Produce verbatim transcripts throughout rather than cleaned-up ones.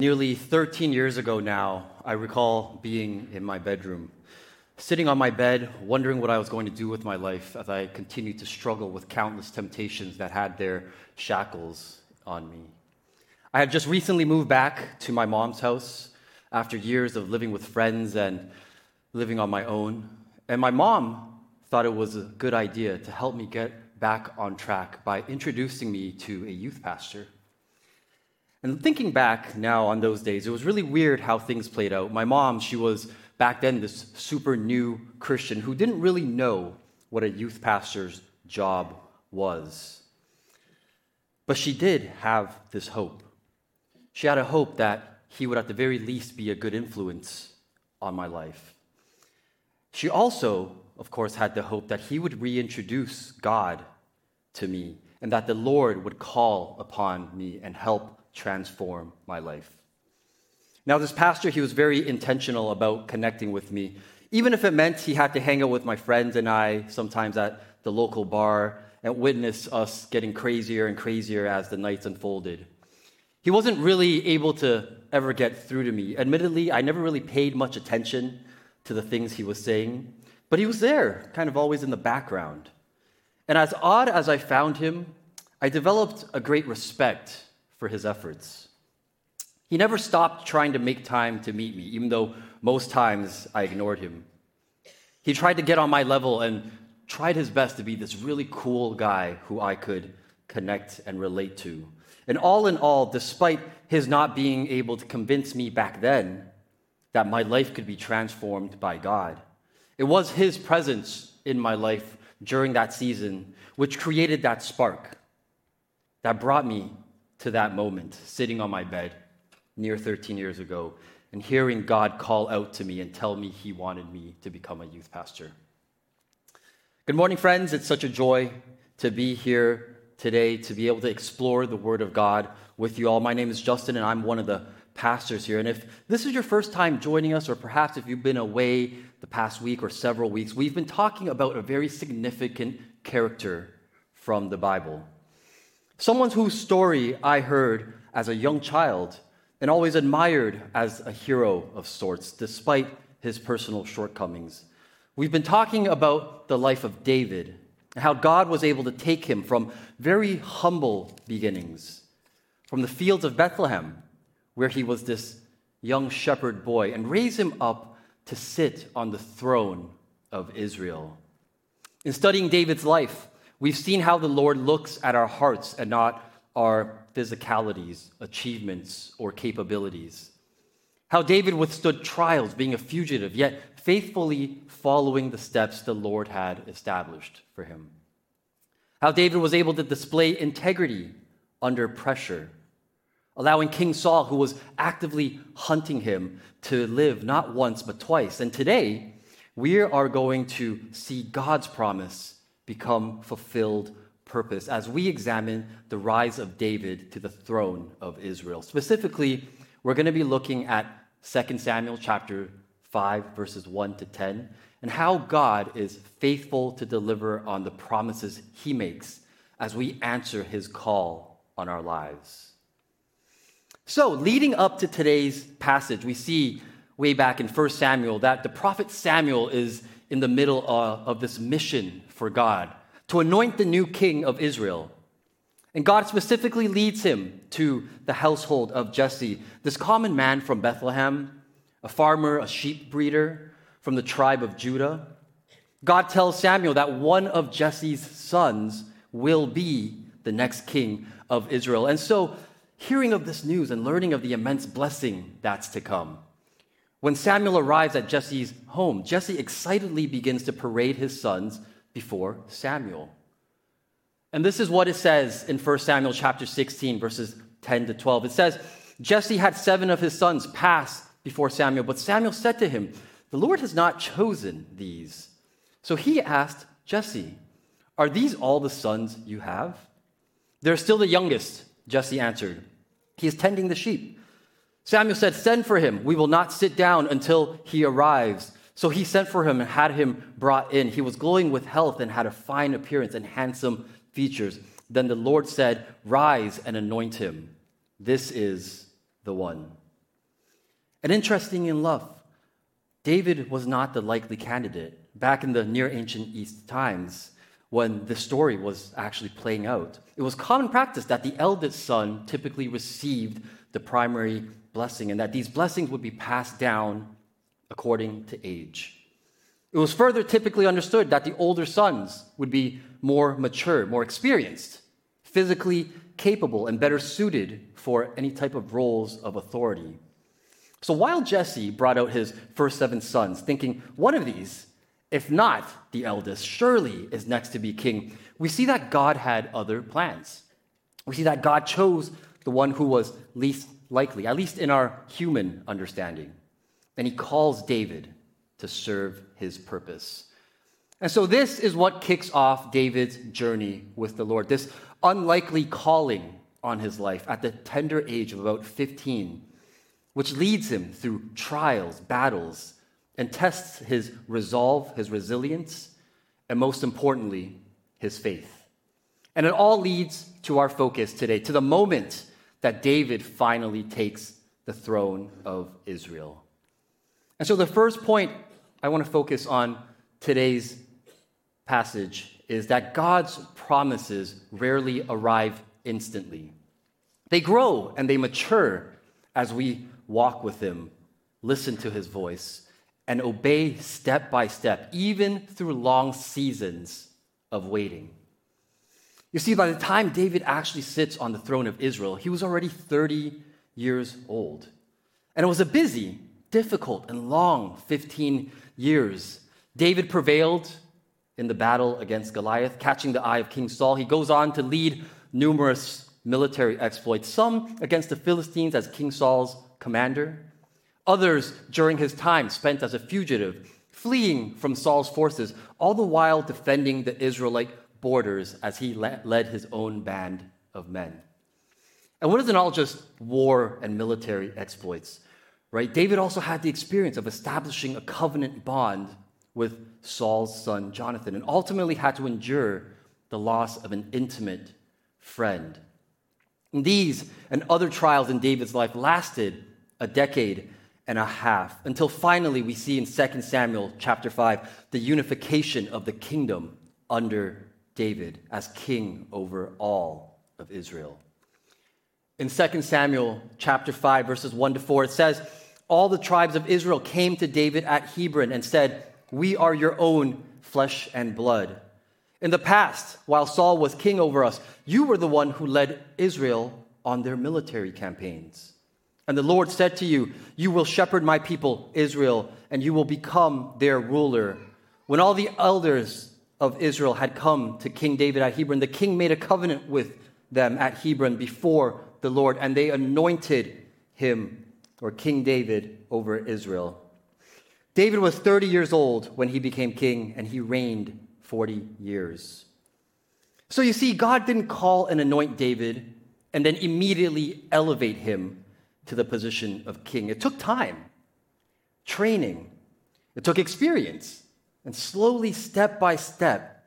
Nearly thirteen years ago now, I recall being in my bedroom, sitting on my bed, wondering what I was going to do with my life as I continued to struggle with countless temptations that had their shackles on me. I had just recently moved back to my mom's house after years of living with friends and living on my own. And my mom thought it was a good idea to help me get back on track by introducing me to a youth pastor. And thinking back now on those days, it was really weird how things played out. My mom, she was back then this super new Christian who didn't really know what a youth pastor's job was. But she did have this hope. She had a hope that he would at the very least be a good influence on my life. She also, of course, had the hope that he would reintroduce God to me and that the Lord would call upon me and help transform my life. Now, this pastor, he was very intentional about connecting with me, even if it meant he had to hang out with my friends and I sometimes at the local bar and witness us getting crazier and crazier as the nights unfolded. He wasn't really able to ever get through to me. Admittedly, I never really paid much attention to the things he was saying, but he was there, kind of always in the background. And as odd as I found him, I developed a great respect for his efforts. He never stopped trying to make time to meet me, even though most times I ignored him. He tried to get on my level and tried his best to be this really cool guy who I could connect and relate to. And all in all, despite his not being able to convince me back then that my life could be transformed by God, it was his presence in my life during that season which created that spark that brought me to that moment, sitting on my bed near thirteen years ago and hearing God call out to me and tell me he wanted me to become a youth pastor. Good morning, friends. It's such a joy to be here today, to be able to explore the Word of God with you all. My name is Justin, and I'm one of the pastors here. And if this is your first time joining us, or perhaps if you've been away the past week or several weeks, we've been talking about a very significant character from the Bible. Someone whose story I heard as a young child and always admired as a hero of sorts, despite his personal shortcomings. We've been talking about the life of David and how God was able to take him from very humble beginnings, from the fields of Bethlehem, where he was this young shepherd boy, and raise him up to sit on the throne of Israel. In studying David's life, we've seen how the Lord looks at our hearts and not our physicalities, achievements, or capabilities. How David withstood trials, being a fugitive, yet faithfully following the steps the Lord had established for him. How David was able to display integrity under pressure, allowing King Saul, who was actively hunting him, to live not once but twice. And today, we are going to see God's promise become fulfilled purpose as we examine the rise of David to the throne of Israel. Specifically, we're going to be looking at Second Samuel chapter five, verses one to ten, and how God is faithful to deliver on the promises he makes as we answer his call on our lives. So, leading up to today's passage, we see way back in First Samuel that the prophet Samuel is in the middle of, of this mission for God to anoint the new king of Israel. And God specifically leads him to the household of Jesse, this common man from Bethlehem, a farmer, a sheep breeder from the tribe of Judah. God tells Samuel that one of Jesse's sons will be the next king of Israel. And so, hearing of this news and learning of the immense blessing that's to come, when Samuel arrives at Jesse's home, Jesse excitedly begins to parade his sons before Samuel. And this is what it says in First Samuel chapter sixteen, verses ten to twelve. It says, Jesse had seven of his sons pass before Samuel, but Samuel said to him, the Lord has not chosen these. So he asked Jesse, are these all the sons you have? They're still the youngest, Jesse answered. He is tending the sheep. Samuel said, send for him. We will not sit down until he arrives. So he sent for him and had him brought in. He was glowing with health and had a fine appearance and handsome features. Then the Lord said, rise and anoint him. This is the one. And interesting enough, David was not the likely candidate. Back in the Near Ancient East times, when the story was actually playing out, it was common practice that the eldest son typically received the primary blessing and that these blessings would be passed down according to age. It was further typically understood that the older sons would be more mature, more experienced, physically capable, and better suited for any type of roles of authority. So while Jesse brought out his first seven sons, thinking one of these, if not the eldest, surely is next to be king, we see that God had other plans. We see that God chose the one who was least likely, at least in our human understanding. And he calls David to serve his purpose. And so this is what kicks off David's journey with the Lord, this unlikely calling on his life at the tender age of about fifteen, which leads him through trials, battles, and tests his resolve, his resilience, and most importantly, his faith. And it all leads to our focus today, to the moment that David finally takes the throne of Israel. And so the first point I want to focus on today's passage is that God's promises rarely arrive instantly. They grow and they mature as we walk with him, listen to his voice, and obey step by step, even through long seasons of waiting. You see, by the time David actually sits on the throne of Israel, he was already thirty years old. And it was a busy, difficult, and long fifteen years. David prevailed in the battle against Goliath, catching the eye of King Saul. He goes on to lead numerous military exploits, some against the Philistines as King Saul's commander, others during his time spent as a fugitive, fleeing from Saul's forces, all the while defending the Israelite borders as he led his own band of men. And what isn't all just war and military exploits, right? David also had the experience of establishing a covenant bond with Saul's son Jonathan, and ultimately had to endure the loss of an intimate friend. And these and other trials in David's life lasted a decade and a half, until finally we see in Second Samuel chapter five the unification of the kingdom under David as king over all of Israel. In Second Samuel chapter five, verses one to four, it says, "All the tribes of Israel came to David at Hebron and said, 'We are your own flesh and blood. In the past, while Saul was king over us, you were the one who led Israel on their military campaigns. And the Lord said to you, you will shepherd my people, Israel, and you will become their ruler.' When all the elders of Israel had come to King David at Hebron, the king made a covenant with them at Hebron before the Lord, and they anointed him, or King David, over Israel. David was thirty years old when he became king, and he reigned forty years. So you see, God didn't call and anoint David and then immediately elevate him to the position of king. It took time, training, it took experience, and slowly, step by step,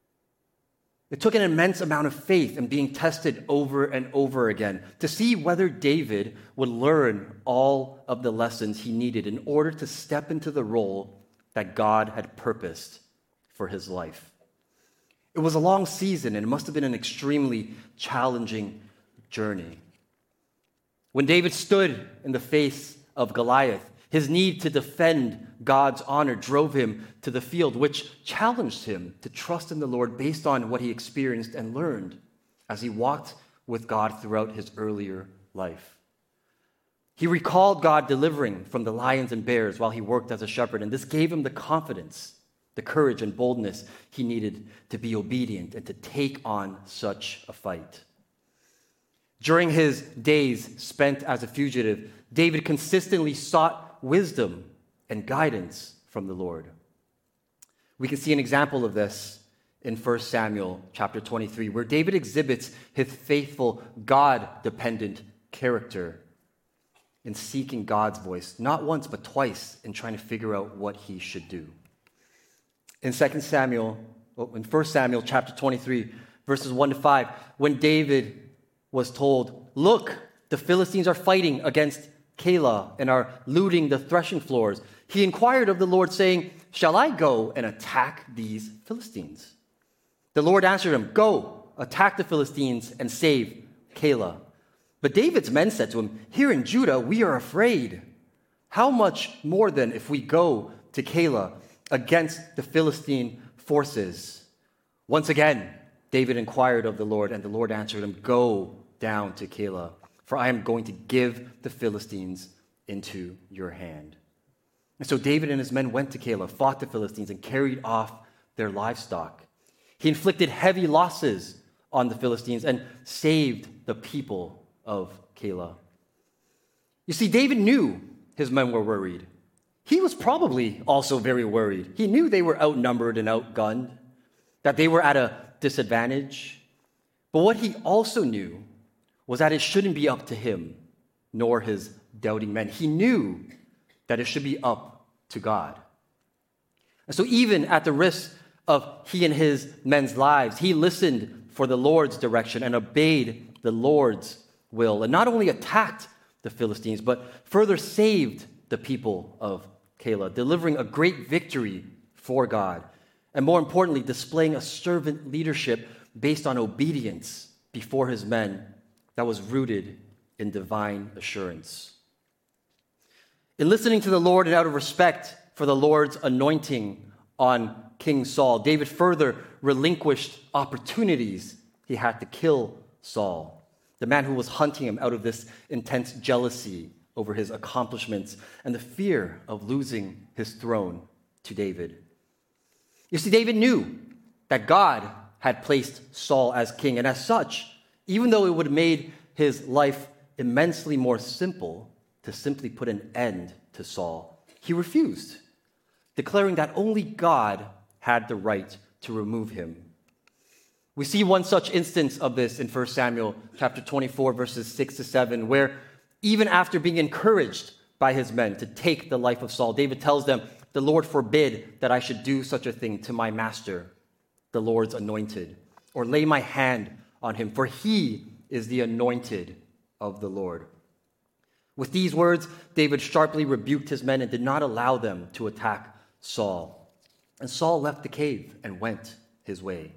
it took an immense amount of faith and being tested over and over again to see whether David would learn all of the lessons he needed in order to step into the role that God had purposed for his life. It was a long season, and it must have been an extremely challenging journey. When David stood in the face of Goliath, his need to defend God's honor drove him to the field, which challenged him to trust in the Lord based on what he experienced and learned as he walked with God throughout his earlier life. He recalled God delivering from the lions and bears while he worked as a shepherd, and this gave him the confidence, the courage, and boldness he needed to be obedient and to take on such a fight. During his days spent as a fugitive, David consistently sought wisdom and guidance from the Lord. We can see an example of this in First Samuel chapter twenty-three, where David exhibits his faithful, God-dependent character in seeking God's voice, not once but twice, in trying to figure out what he should do. In Second Samuel, in First Samuel chapter twenty-three, verses one to five, when David was told, "Look, the Philistines are fighting against Keilah and are looting the threshing floors, he inquired of the Lord, saying, "Shall I go and attack these Philistines?" The Lord answered him, "Go, attack the Philistines and save Keilah." But David's men said to him, "Here in Judah we are afraid. How much more then if we go to Keilah against the Philistine forces?" Once again, David inquired of the Lord, and the Lord answered him, "Go down to Keilah, for I am going to give the Philistines into your hand." And so David and his men went to Keilah, fought the Philistines, and carried off their livestock. He inflicted heavy losses on the Philistines and saved the people of Keilah. You see, David knew his men were worried. He was probably also very worried. He knew they were outnumbered and outgunned, that they were at a disadvantage. But what he also knew was that it shouldn't be up to him, nor his doubting men. He knew that it should be up to God. And so even at the risk of he and his men's lives, he listened for the Lord's direction and obeyed the Lord's will, and not only attacked the Philistines, but further saved the people of Keilah, delivering a great victory for God, and more importantly, displaying a servant leadership based on obedience before his men that was rooted in divine assurance. In listening to the Lord and out of respect for the Lord's anointing on King Saul, David further relinquished opportunities he had to kill Saul, the man who was hunting him out of this intense jealousy over his accomplishments and the fear of losing his throne to David. You see, David knew that God had placed Saul as king, and as such, even though it would have made his life immensely more simple to simply put an end to Saul, he refused, declaring that only God had the right to remove him. We see one such instance of this in First Samuel chapter twenty-four, verses six to seven, where even after being encouraged by his men to take the life of Saul, David tells them, "The Lord forbid that I should do such a thing to my master, the Lord's anointed, or lay my hand on him, for he is the anointed of the Lord." With these words, David sharply rebuked his men and did not allow them to attack Saul. And Saul left the cave and went his way.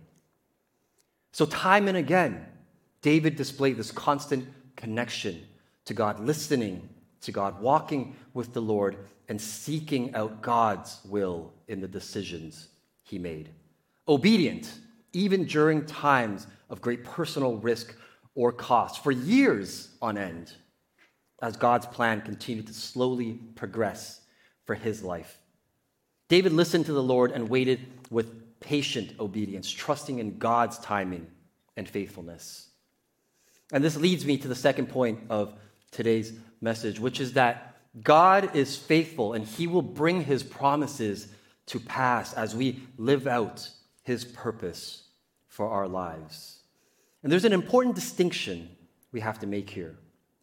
So time and again, David displayed this constant connection to God, listening to God, walking with the Lord, and seeking out God's will in the decisions he made. Obedient, even during times of great personal risk or cost, for years on end, as God's plan continued to slowly progress for his life. David listened to the Lord and waited with patient obedience, trusting in God's timing and faithfulness. And this leads me to the second point of today's message, which is that God is faithful and he will bring his promises to pass as we live out his purpose for our lives. And there's an important distinction we have to make here.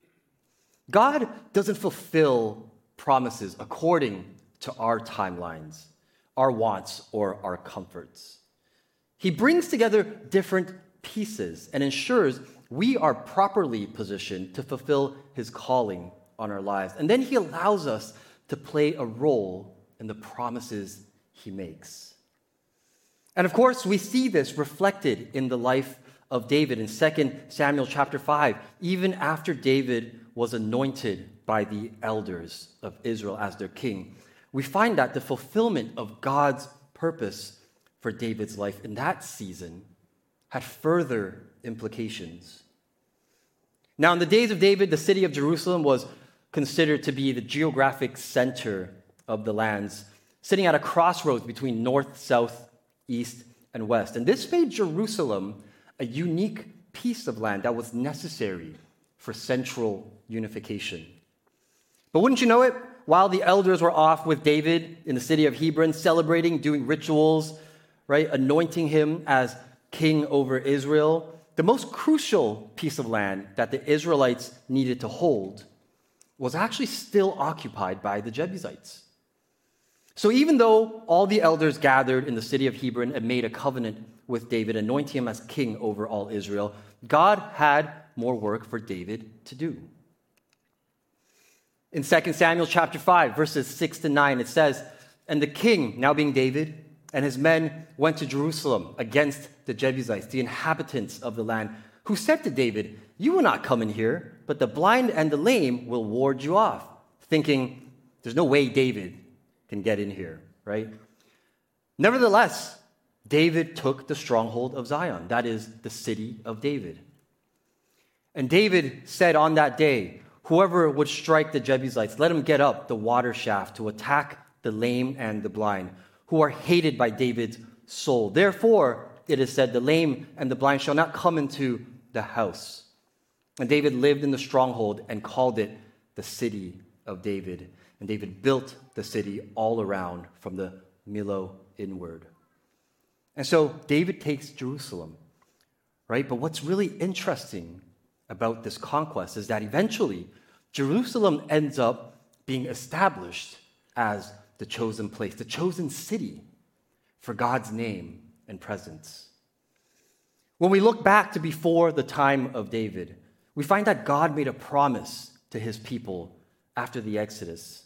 God doesn't fulfill promises according to our timelines, our wants, or our comforts. He brings together different pieces and ensures we are properly positioned to fulfill his calling on our lives. And then he allows us to play a role in the promises he makes. And of course, we see this reflected in the life of David in Second Samuel chapter five, even after David was anointed by the elders of Israel as their king. We find that the fulfillment of God's purpose for David's life in that season had further implications. Now, in the days of David, the city of Jerusalem was considered to be the geographic center of the lands, sitting at a crossroads between north, south, east, and west. And this made Jerusalem a unique piece of land that was necessary for central unification. But wouldn't you know it, while the elders were off with David in the city of Hebron, celebrating, doing rituals, right, anointing him as king over Israel, the most crucial piece of land that the Israelites needed to hold was actually still occupied by the Jebusites. So even though all the elders gathered in the city of Hebron and made a covenant with David, anointing him as king over all Israel, God had more work for David to do. In Second Samuel chapter five, verses six to nine, it says, "And the king, now being David, and his men went to Jerusalem against the Jebusites, the inhabitants of the land, who said to David, 'You will not come in here, but the blind and the lame will ward you off,' thinking, there's no way David can get in here," right? Nevertheless, David took the stronghold of Zion, that is, the city of David. And David said on that day, "Whoever would strike the Jebusites, let him get up the water shaft to attack the lame and the blind, who are hated by David's soul. Therefore, it is said, the lame and the blind shall not come into the house." And David lived in the stronghold and called it the city of David. And David built the city all around from the Millo inward. And so David takes Jerusalem, right? But what's really interesting about this conquest is that eventually Jerusalem ends up being established as the chosen place, the chosen city for God's name and presence. When we look back to before the time of David, we find that God made a promise to his people after the Exodus.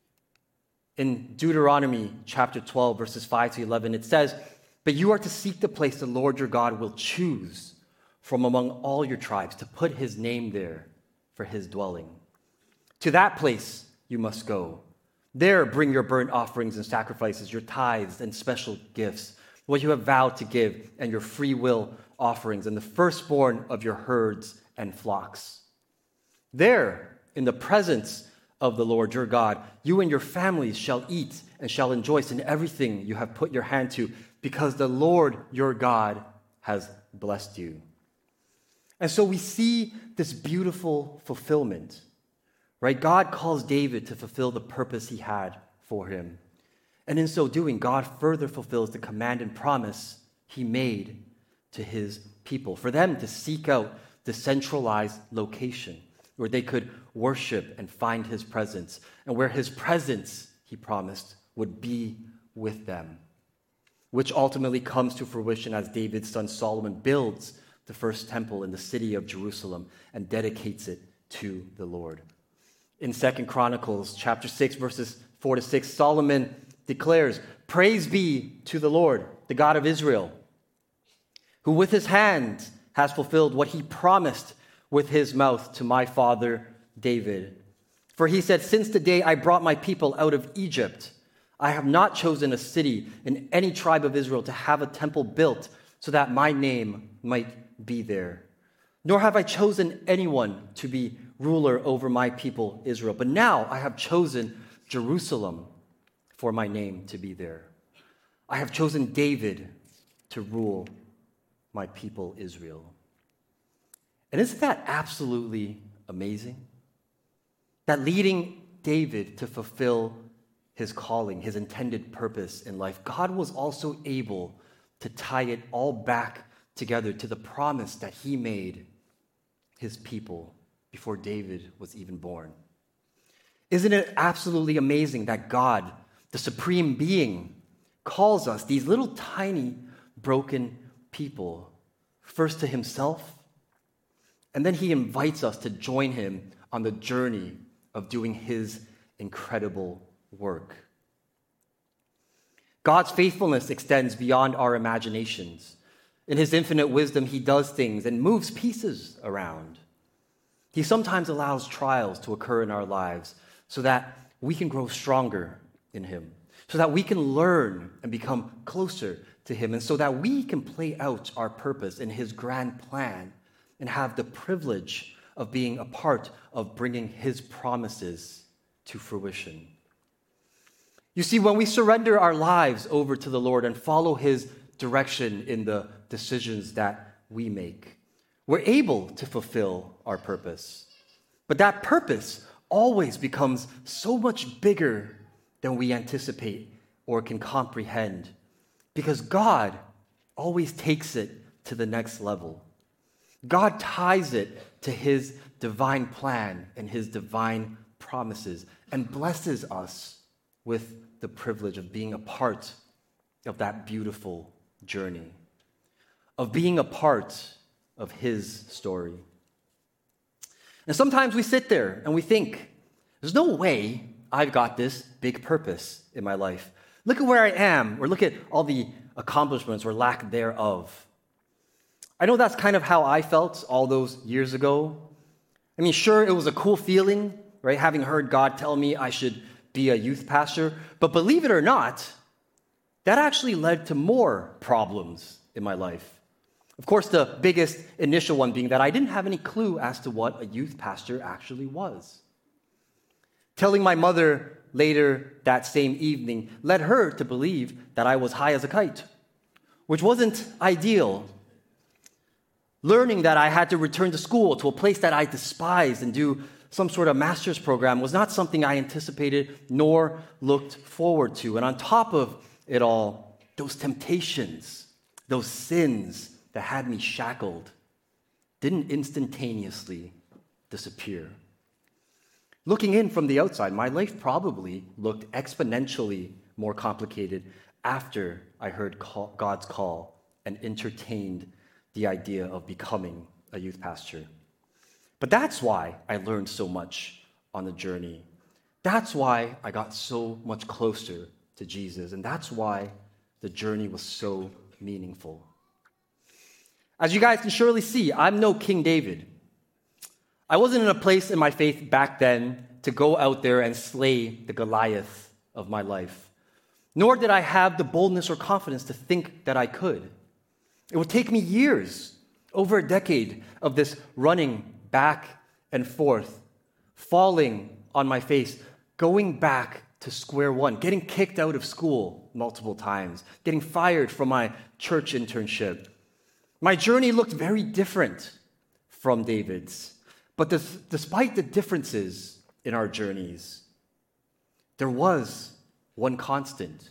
In Deuteronomy chapter twelve, verses five to eleven, it says, "But you are to seek the place the Lord your God will choose from among all your tribes to put his name there for his dwelling. To that place you must go. There bring your burnt offerings and sacrifices, your tithes and special gifts, what you have vowed to give, and your free will offerings, and the firstborn of your herds and flocks. There, in the presence of the Lord your God, you and your families shall eat and shall rejoice in everything you have put your hand to, because the Lord your God has blessed you." And so we see this beautiful fulfillment, right? God calls David to fulfill the purpose he had for him. And in so doing, God further fulfills the command and promise he made to his people, for them to seek out the centralized location where they could worship and find his presence, and where his presence, he promised, would be with them, which ultimately comes to fruition as David's son Solomon builds the first temple in the city of Jerusalem and dedicates it to the Lord. In Second Chronicles chapter six, verses four to six, Solomon declares, "Praise be to the Lord, the God of Israel, who with his hand has fulfilled what he promised with his mouth to my father David. For he said, 'Since the day I brought my people out of Egypt, I have not chosen a city in any tribe of Israel to have a temple built so that my name might be there. Nor have I chosen anyone to be ruler over my people Israel. But now I have chosen Jerusalem for my name to be there. I have chosen David to rule my people Israel.'" And isn't that absolutely amazing? That leading David to fulfill his calling, his intended purpose in life, God was also able to tie it all back together to the promise that he made his people before David was even born. Isn't it absolutely amazing that God, the supreme being, calls us, these little tiny broken people, first to himself, and then he invites us to join him on the journey of doing his incredible work. God's faithfulness extends beyond our imaginations. In his infinite wisdom, he does things and moves pieces around. He sometimes allows trials to occur in our lives so that we can grow stronger in him, so that we can learn and become closer to him, and so that we can play out our purpose in his grand plan and have the privilege of being a part of bringing his promises to fruition. You see, when we surrender our lives over to the Lord and follow his direction in the decisions that we make, we're able to fulfill our purpose. But that purpose always becomes so much bigger than we anticipate or can comprehend, because God always takes it to the next level. God ties it to his divine plan and his divine promises and blesses us with the privilege of being a part of that beautiful journey, of being a part of his story. And sometimes we sit there and we think, There's no way I've got this big purpose in my life. Look at where I am, or look at all the accomplishments or lack thereof. I know that's kind of how I felt all those years ago. I mean, sure, it was a cool feeling, right? Having heard God tell me I should be a youth pastor. But believe it or not, that actually led to more problems in my life. Of course, the biggest initial one being that I didn't have any clue as to what a youth pastor actually was. Telling my mother later that same evening led her to believe that I was high as a kite, which wasn't ideal. Learning that I had to return to school, to a place that I despised, and do some sort of master's program was not something I anticipated nor looked forward to. And on top of it all, those temptations, those sins that had me shackled didn't instantaneously disappear. Looking in from the outside, my life probably looked exponentially more complicated after I heard call, God's call and entertained the idea of becoming a youth pastor. But that's why I learned so much on the journey. That's why I got so much closer to Jesus, and that's why the journey was so meaningful. As you guys can surely see, I'm no King David. I wasn't in a place in my faith back then to go out there and slay the Goliath of my life. Nor did I have the boldness or confidence to think that I could. It would take me years, over a decade, of this running back and forth, falling on my face, going back to square one, getting kicked out of school multiple times, getting fired from my church internship. My journey looked very different from David's. But this, despite the differences in our journeys, there was one constant.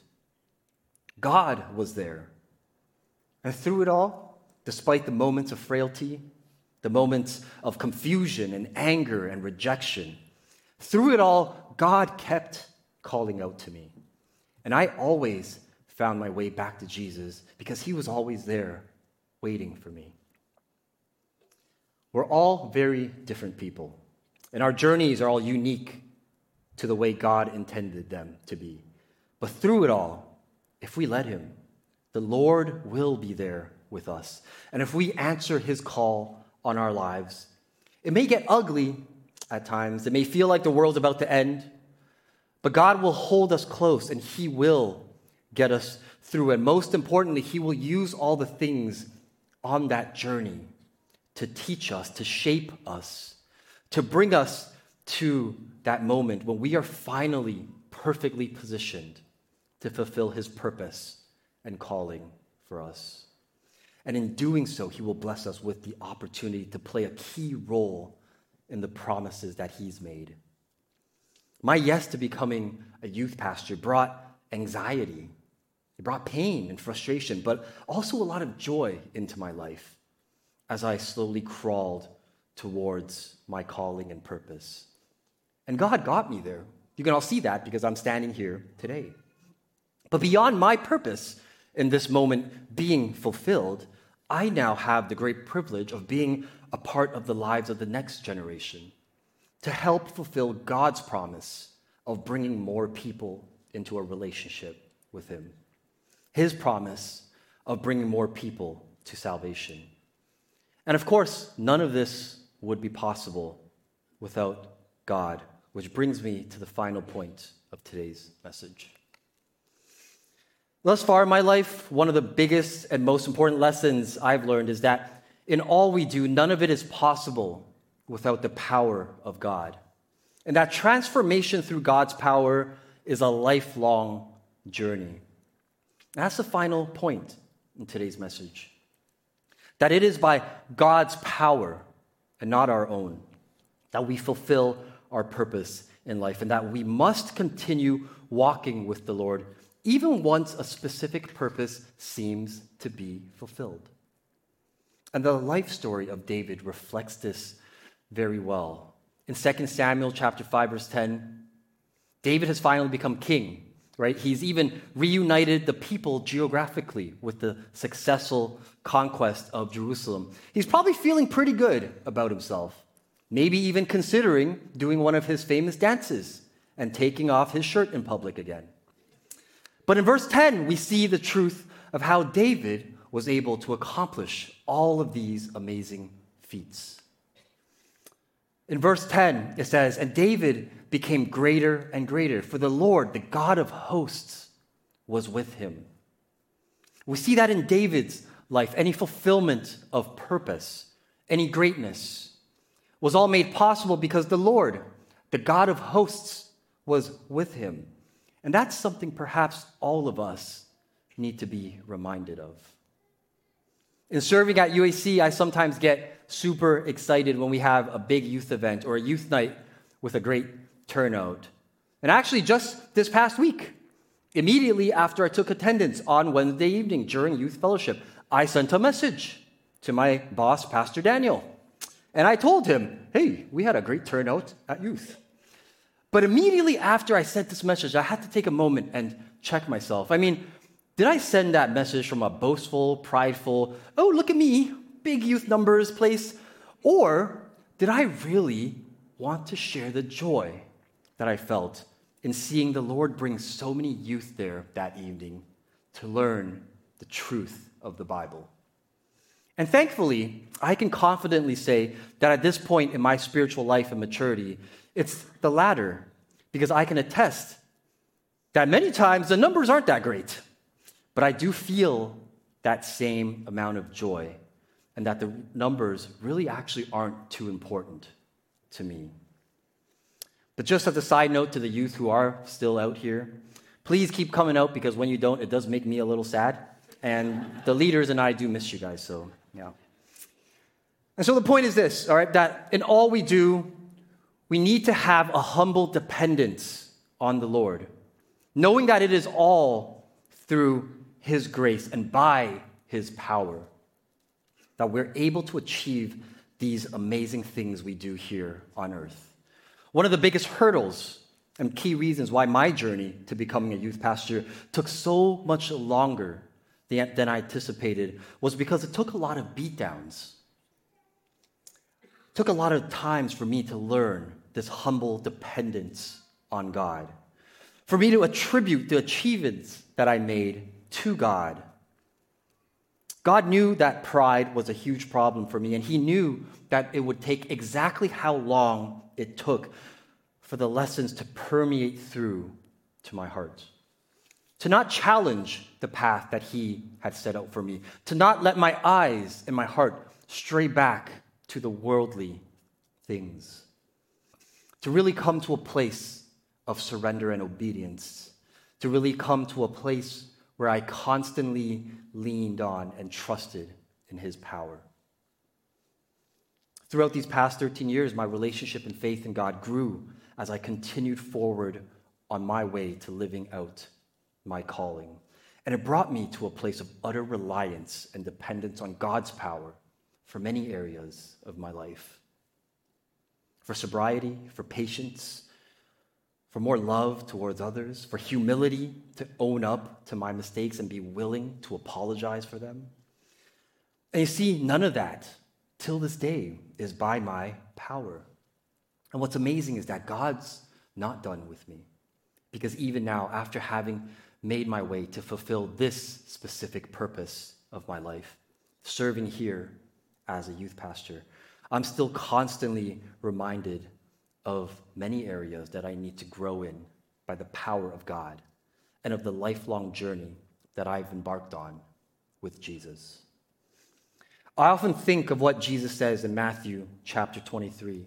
God was there. And through it all, despite the moments of frailty, the moments of confusion and anger and rejection, through it all, God kept calling out to me. And I always found my way back to Jesus because he was always there waiting for me. We're all very different people, and our journeys are all unique to the way God intended them to be. But through it all, if we let him, the Lord will be there with us. And if we answer his call on our lives, it may get ugly at times. It may feel like the world's about to end, but God will hold us close and he will get us through. And most importantly, he will use all the things on that journey to teach us, to shape us, to bring us to that moment when we are finally perfectly positioned to fulfill his purpose and calling for us. And in doing so, he will bless us with the opportunity to play a key role in the promises that he's made. My yes to becoming a youth pastor brought anxiety. It brought pain and frustration, but also a lot of joy into my life as I slowly crawled towards my calling and purpose. And God got me there. You can all see that because I'm standing here today. But beyond my purpose in this moment being fulfilled, I now have the great privilege of being a part of the lives of the next generation to help fulfill God's promise of bringing more people into a relationship with him. His promise of bringing more people to salvation. And of course, none of this would be possible without God, which brings me to the final point of today's message. Thus far in my life, one of the biggest and most important lessons I've learned is that in all we do, none of it is possible without the power of God. And that transformation through God's power is a lifelong journey. That's the final point in today's message. That it is by God's power and not our own that we fulfill our purpose in life, and that we must continue walking with the Lord even once a specific purpose seems to be fulfilled. And the life story of David reflects this very well. In Second Samuel chapter five, verse ten, David has finally become king. Right? He's even reunited the people geographically with the successful conquest of Jerusalem. He's probably feeling pretty good about himself. maybe even considering doing one of his famous dances and taking off his shirt in public again. But in verse ten, we see the truth of how David was able to accomplish all of these amazing feats. In verse ten, it says, "And David became greater and greater, for the Lord, the God of hosts, was with him." We see that in David's life. Any fulfillment of purpose, any greatness, was all made possible because the Lord, the God of hosts, was with him. And that's something perhaps all of us need to be reminded of. In serving at U A C, I sometimes get super excited when we have a big youth event or a youth night with a great turnout. And actually, just this past week, immediately after I took attendance on Wednesday evening during youth fellowship, I sent a message to my boss, Pastor Daniel. And I told him, hey, we had a great turnout at youth. But immediately after I sent this message, I had to take a moment and check myself. I mean, did I send that message from a boastful, prideful, oh, look at me, big youth numbers place? Or did I really want to share the joy that I felt in seeing the Lord bring so many youth there that evening to learn the truth of the Bible? And thankfully, I can confidently say that at this point in my spiritual life and maturity, it's the latter, because I can attest that many times the numbers aren't that great, but I do feel that same amount of joy, and that the numbers really actually aren't too important to me. But just as a side note to the youth who are still out here, please keep coming out, because when you don't, it does make me a little sad. And the leaders and I do miss you guys, so yeah. And so the point is this, all right, that in all we do, we need to have a humble dependence on the Lord, knowing that it is all through His grace and by His power that we're able to achieve these amazing things we do here on earth. One of the biggest hurdles and key reasons why my journey to becoming a youth pastor took so much longer than I anticipated was because it took a lot of beatdowns. It took a lot of times for me to learn this humble dependence on God, for me to attribute the achievements that I made to God. God knew that pride was a huge problem for me, and He knew that it would take exactly how long it took for the lessons to permeate through to my heart. To not challenge the path that He had set out for me. To not let my eyes and my heart stray back to the worldly things. To really come to a place of surrender and obedience. To really come to a place where I constantly leaned on and trusted in His power. Throughout these past thirteen years, my relationship and faith in God grew as I continued forward on my way to living out my calling. And it brought me to a place of utter reliance and dependence on God's power for many areas of my life. For sobriety, for patience, for more love towards others, for humility to own up to my mistakes and be willing to apologize for them. And you see, none of that, till this day, is by my power. And what's amazing is that God's not done with me. Because even now, after having made my way to fulfill this specific purpose of my life, serving here as a youth pastor, I'm still constantly reminded of many areas that I need to grow in by the power of God and of the lifelong journey that I've embarked on with Jesus. I often think of what Jesus says in Matthew chapter twenty-three.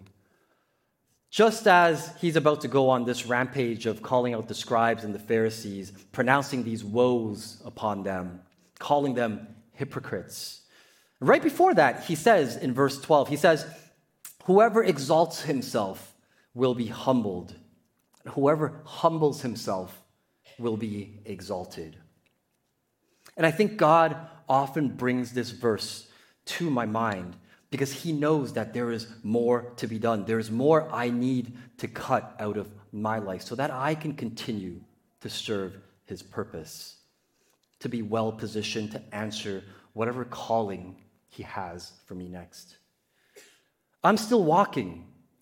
Just as He's about to go on this rampage of calling out the scribes and the Pharisees, pronouncing these woes upon them, calling them hypocrites. Right before that, He says in verse twelve, He says, "Whoever exalts himself will be humbled. Whoever humbles himself will be exalted." And I think God often brings this verse to my mind because He knows that there is more to be done. There is more I need to cut out of my life so that I can continue to serve His purpose, to be well positioned to answer whatever calling He has for me next. I'm still walking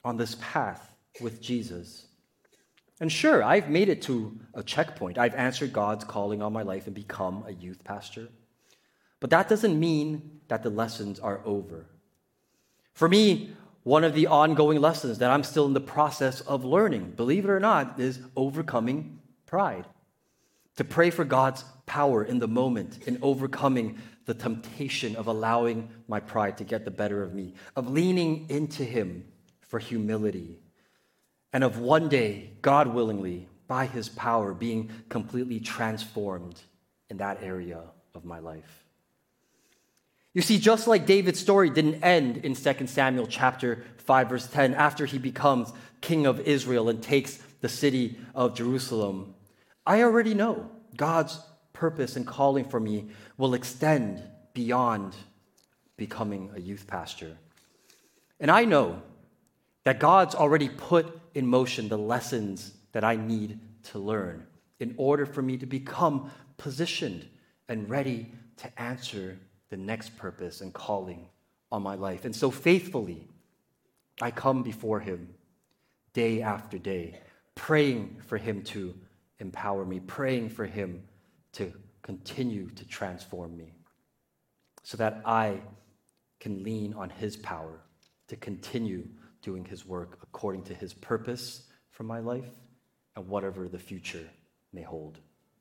on this path with Jesus. And sure, I've made it to a checkpoint. I've answered God's calling on my life and become a youth pastor. But that doesn't mean that the lessons are over. For me, one of the ongoing lessons that I'm still in the process of learning, believe it or not, is overcoming pride. To pray for God's power in the moment, in overcoming the temptation of allowing my pride to get the better of me, of leaning into Him for humility, and of one day, God willingly, by His power, being completely transformed in that area of my life. You see, just like David's story didn't end in Second Samuel chapter five, verse ten, after he becomes king of Israel and takes the city of Jerusalem, I already know God's purpose and calling for me will extend beyond becoming a youth pastor. And I know that God's already put in motion the lessons that I need to learn in order for me to become positioned and ready to answer the next purpose and calling on my life. And so faithfully, I come before Him day after day, praying for Him to empower me, praying for Him to continue to transform me so that I can lean on His power to continue doing His work according to His purpose for my life and whatever the future may hold.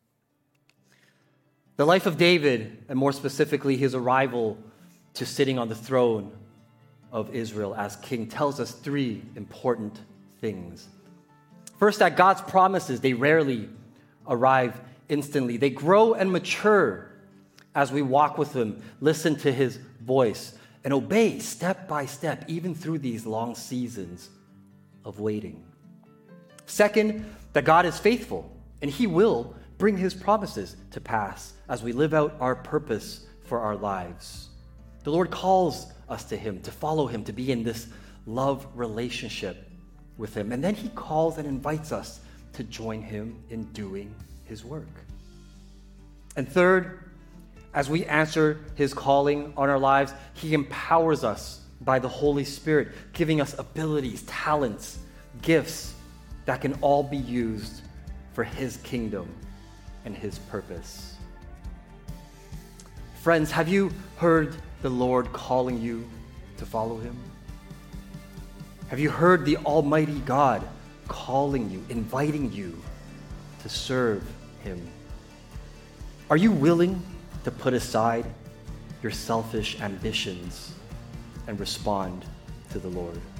The life of David, and more specifically his arrival to sitting on the throne of Israel as king, tells us three important things. First, that God's promises, they rarely arrive instantly. They grow and mature as we walk with Him, listen to His voice, and obey step by step, even through these long seasons of waiting. Second, that God is faithful, and He will bring His promises to pass as we live out our purpose for our lives. The Lord calls us to Him, to follow Him, to be in this love relationship with Him. And then He calls and invites us to join Him in doing His work. And third, as we answer His calling on our lives, He empowers us by the Holy Spirit, giving us abilities, talents, gifts that can all be used for His kingdom and His purpose. Friends, have you heard the Lord calling you to follow Him? Have you heard the Almighty God calling you, inviting you to serve Him? Are you willing to put aside your selfish ambitions and respond to the Lord?